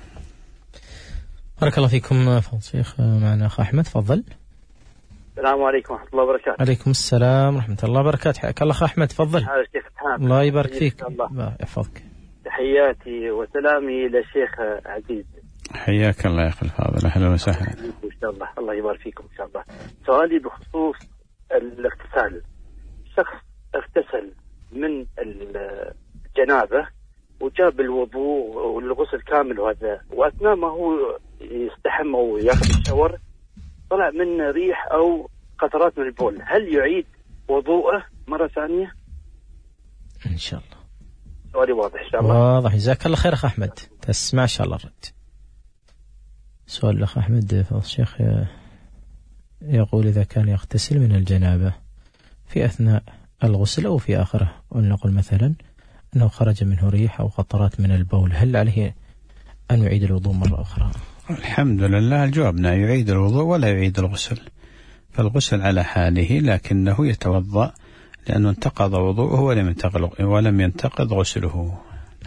بارك الله فيكم فضل الشيخ. معنا أخ أحمد، تفضل. السلام عليكم ورحمة الله وبركاته. عليكم السلام ورحمة الله وبركاته. حياك الله أخ أحمد، تفضل. الله يبارك فيك، الله يحفظك. تحياتي وسلامي للشيخ عزيز. حياك الله يا أخي الفاضل، أهلا وسهلا. إن شاء الله الله يبارك فيكم إن شاء الله. سؤالي بخصوص الاغتسال، شخص اغتسل من الجنابة وجاب الوضوء والغسل كامل وهذا، وأثناء ما هو يستحمى ويأخذ الشاور طلع من ريح أو قطرات من البول، هل يعيد وضوءه مرة ثانية؟ إن شاء الله. سؤالي واضح إن شاء الله. واضح، جزاك الله خير أخ أحمد، تسمع إن شاء الله الرد. سؤال الأخ أحمد فضل الشيخ يقول إذا كان يغتسل من الجنابة في أثناء الغسل أو في آخره، ونقول مثلا أنه خرج منه ريح أو قطرات من البول، هل عليه أن يعيد الوضوء مرة أخرى؟ الحمد لله الجواب يعيد الوضوء ولا يعيد الغسل، فالغسل على حاله لكنه يتوضأ لأنه انتقض وضوءه ولم ينتقض ولم ينتقض غسله.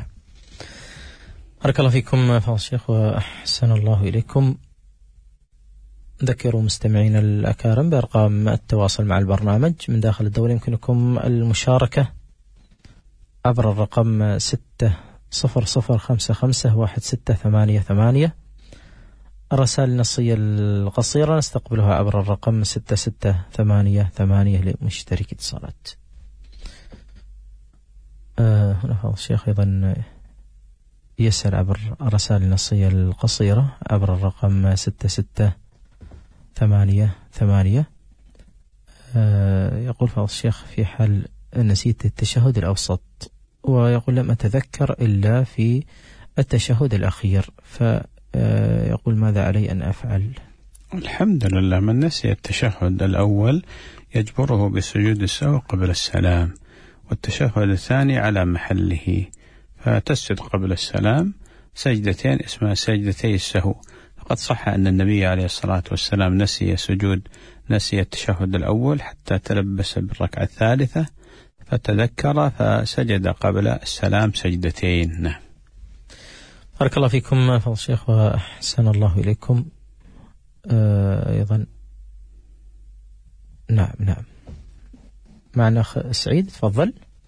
بارك الله فيكم فضل الشيخ وأحسن الله إليكم. ذكروا مستمعين الأكارم بأرقام التواصل مع البرنامج من داخل الدولة. يمكنكم المشاركة عبر الرقم ستة صفر صفر خمسة خمسة واحد ستة ثمانية ثمانية. الرسائل النصية القصيرة نستقبلها عبر الرقم ستة ستة ثمانية ثمانية لمشترك اتصالات. آه هنا فضل الشيخ أيضا يسأل عبر الرسائل النصية القصيرة عبر الرقم ستة ستة ثمانية ثمانية. آه يقول فضل الشيخ في حال نسيت التشهد الأوسط، ويقول لم أتذكر إلا في التشهد الأخير، فيقول ماذا علي أن أفعل؟ الحمد لله، من نسي التشهد الأول يجبره بسجود السهو قبل السلام، والتشهد الثاني على محله، فتسجد قبل السلام سجدتين اسمها سجدتي السهو. فقد صح أن النبي عليه الصلاة والسلام نسي سجود نسي التشهد الأول حتى تلبس بالركعة الثالثة فتذكر فسجد قبل السلام سجدتين. نعم. بارك الله فيكم فضل الشيخ وأحسن الله إليكم. آه أيضا نعم نعم معنا أخ سعيد، تفضل.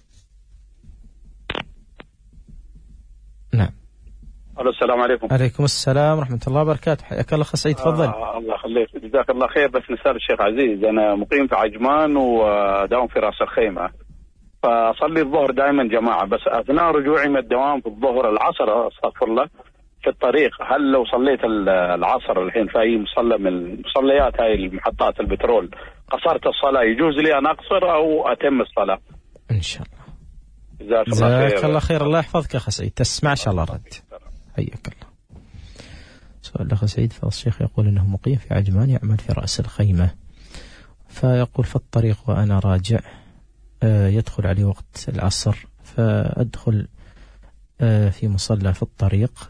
نعم. السلام عليكم. عليكم السلام ورحمة الله وبركاته، حياك الله أخ سعيد، تفضل. آه الله يخليك، جزاك الله خير. بس نسأل الشيخ عزيز، أنا مقيم في عجمان وداوم في راس الخيمة، فأصلي الظهر دائما جماعة، بس أثناء رجوعي من الدوام في الظهر العصر أستغفر الله في الطريق، هل لو صليت العصر الحين في أي مصلى من المصليات هاي المحطات البترول قصرت الصلاة، يجوز لي أن أقصر أو أتم الصلاة؟ إن شاء الله. جزاك الله خير. جزاك الله خير، الله يحفظك أخ سعيد، تسمع إن شاء الله رد. حياك الله. سؤال الأخ سعيد فضل الشيخ يقول إنه مقيم في عجمان يعمل في رأس الخيمة، فيقول في الطريق وأنا راجع يدخل علي وقت العصر، فأدخل في مصلى في الطريق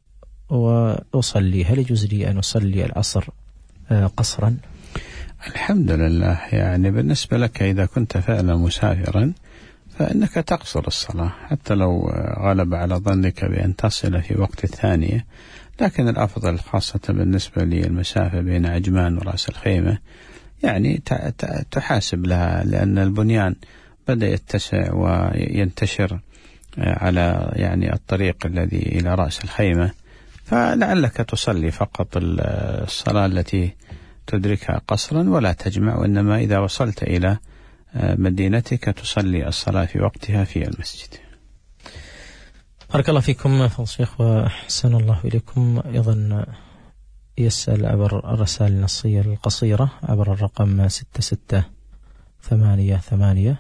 وأصلي، هل يجوز لي أن أصلي العصر قصرا؟ الحمد لله، يعني بالنسبة لك إذا كنت فعلا مسافرا فإنك تقصر الصلاة حتى لو غلب على ظنك بأن تصل في وقت الثانية، لكن الأفضل خاصة بالنسبة للمسافة بين عجمان ورأس الخيمة يعني تحاسب لها، لأن البنيان بدأ يتسع وينتشر على يعني الطريق الذي إلى رأس الخيمة، فلعلك تصلي فقط الصلاة التي تدركها قصرا ولا تجمع، وإنما إذا وصلت إلى مدينتك تصلي الصلاة في وقتها في المسجد. بارك الله فيكم فضل الشيخ وأحسن الله إليكم. أيضا يسأل عبر الرسائل النصية القصيرة عبر الرقم ستة ستة ثمانية ثمانية،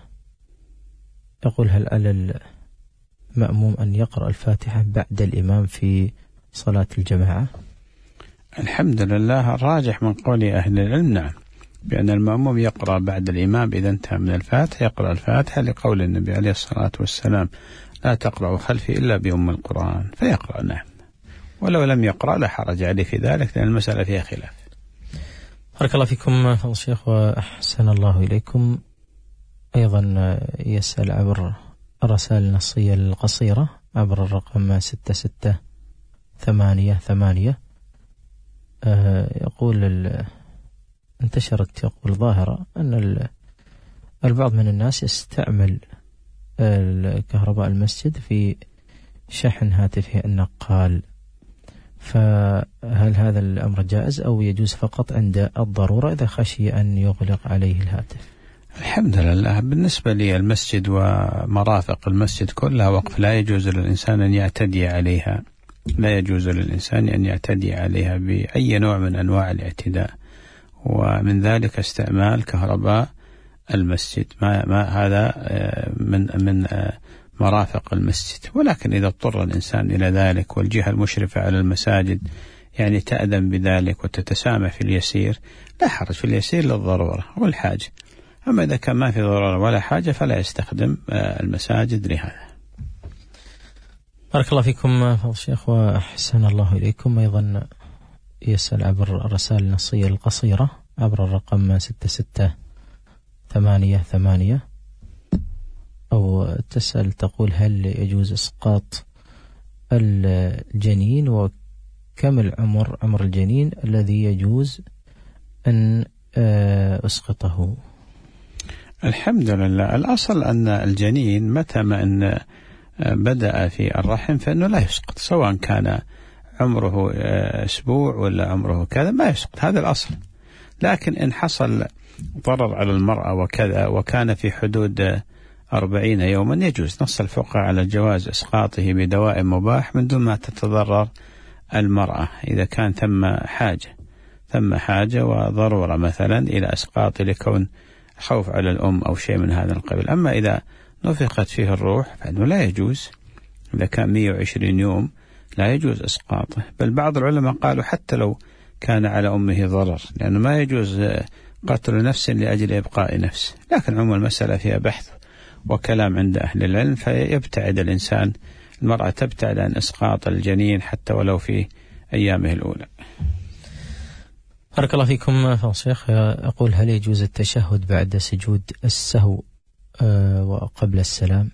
يقول هل على المأموم أن يقرأ الفاتحة بعد الإمام في صلاة الجماعة؟ الحمد لله، الراجح من قول أهل العلم نعم، بأن المأموم يقرأ بعد الإمام إذا انتهى من الفاتحة يقرأ الفاتحة، لقول النبي عليه الصلاة والسلام لا تقرأ خلفي إلا بأم القرآن، فيقرأ نعم، ولو لم يقرأ لا حرج عليه في ذلك، لأن المسألة فيها خلاف. بارك الله فيكم فضل الشيخ وأحسن الله إليكم. أيضا يسأل عبر الرسائل النصية القصيرة عبر الرقم ستة ستة ثمانية ثمانية، يقول انتشرت يقول ظاهرة أن البعض من الناس يستعمل الكهرباء المسجد في شحن هاتفه النقال، فهل هذا الأمر جائز أو يجوز فقط عند الضرورة إذا خشي أن يغلق عليه الهاتف؟ الحمد لله، بالنسبة للمسجد ومرافق المسجد كلها وقف، لا يجوز للإنسان أن يعتدي عليها، لا يجوز للإنسان أن يعتدي عليها بأي نوع من أنواع الاعتداء، ومن ذلك استعمال كهرباء المسجد، ما, ما هذا من من مرافق المسجد. ولكن إذا اضطر الإنسان إلى ذلك والجهة المشرفة على المساجد يعني تأذن بذلك وتتسامح في اليسير، لا حرج في اليسير للضرورة والحاجة. أما إذا كان ما في ضرورة ولا حاجة فلا يستخدم المساجد لهذا. بارك الله فيكم فضل الشيخ وأحسن الله إليكم. أيضا يسأل عبر الرسائل النصية القصيرة عبر الرقم ستة ستة ثمانية ثمانية، أو تسأل تقول هل يجوز إسقاط الجنين، وكم العمر عمر الجنين الذي يجوز أن أسقطه؟ الحمد لله، الأصل أن الجنين متى ما أن بدأ في الرحم فإنه لا يسقط، سواء كان عمره أسبوع ولا عمره كذا ما يسقط، هذا الأصل. لكن إن حصل ضرر على المرأة وكذا وكان في حدود أربعين يوما يجوز، نص الفقهاء على جواز إسقاطه بدواء مباح من دون ما تتضرر المرأة، إذا كان ثم حاجة ثم حاجة وضرورة مثلا إلى إسقاط لكون خوف على الأم أو شيء من هذا القبيل. أما إذا نفخت فيه الروح فإنه لا يجوز، إذا كان مئة وعشرين يوم لا يجوز إسقاطه. بل بعض العلماء قالوا حتى لو كان على أمه ضرر، لأنه ما يجوز قتل نفس لأجل إبقاء نفس. لكن عموما المسألة فيها بحث وكلام عند أهل العلم، فيبتعد الإنسان، المرأة تبتعد عن إسقاط الجنين حتى ولو في أيامه الأولى. بارك الله فيكم فضيلة الشيخ. أقول هل يجوز التشهد بعد سجود السهو وقبل السلام؟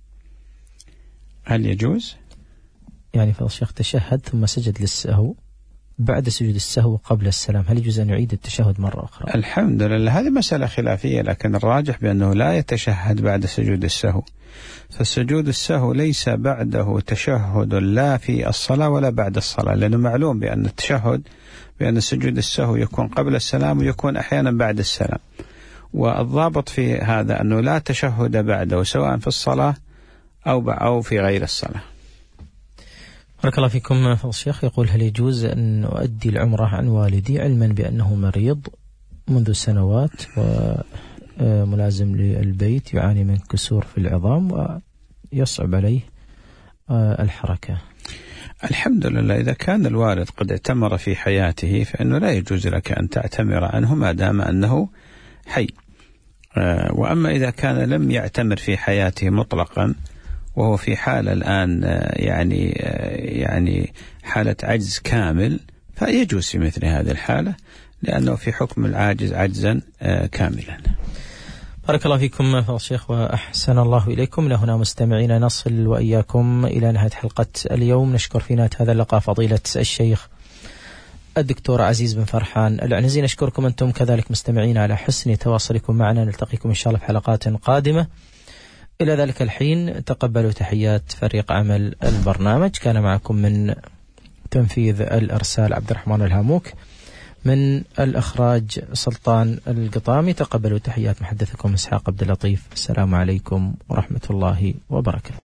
هل يجوز؟ يعني فضيلة الشيخ تشهد ثم سجد للسهو بعد سجود السهو وقبل السلام، هل يجوز أن يعيد التشهد مرة أخرى؟ الحمد لله، هذه مسألة خلافية، لكن الراجح بأنه لا يتشهد بعد سجود السهو. فالسجود السهو ليس بعده تشهد لا في الصلاة ولا بعد الصلاة، لأنه معلوم بأن التشهد بأن سجود السهو يكون قبل السلام ويكون أحيانا بعد السلام، والضابط في هذا أنه لا تشهد بعده سواء في الصلاة أو أو في غير الصلاة. بارك الله فيكم فضيلة الشيخ. يقول هل يجوز أن أؤدي العمرة عن والدي علما بأنه مريض منذ سنوات وملازم للبيت يعاني من كسور في العظام ويصعب عليه الحركة؟ الحمد لله، إذا كان الوالد قد اعتمر في حياته فإنه لا يجوز لك أن تعتمر عنه ما دام أنه حي. وأما إذا كان لم يعتمر في حياته مطلقا وهو في حالة الآن يعني يعني حالة عجز كامل فيجوز في مثل هذه الحالة، لأنه في حكم العاجز عجزا كاملا. بارك الله فيكم فضيلة الشيخ وأحسن الله إليكم. لهنا مستمعين نصل وإياكم إلى نهاية حلقة اليوم. نشكر في نهاية هذا اللقاء فضيلة الشيخ الدكتور عزيز بن فرحان العنزي. نشكركم أنتم كذلك مستمعين على حسن تواصلكم معنا. نلتقيكم إن شاء الله في حلقات قادمة. إلى ذلك الحين تقبلوا تحيات فريق عمل البرنامج. كان معكم من تنفيذ الإرسال عبد الرحمن الهاموك، من الإخراج سلطان القطامي. تقبلوا تحيات محدثكم إسحاق عبد اللطيف. السلام عليكم ورحمة الله وبركاته.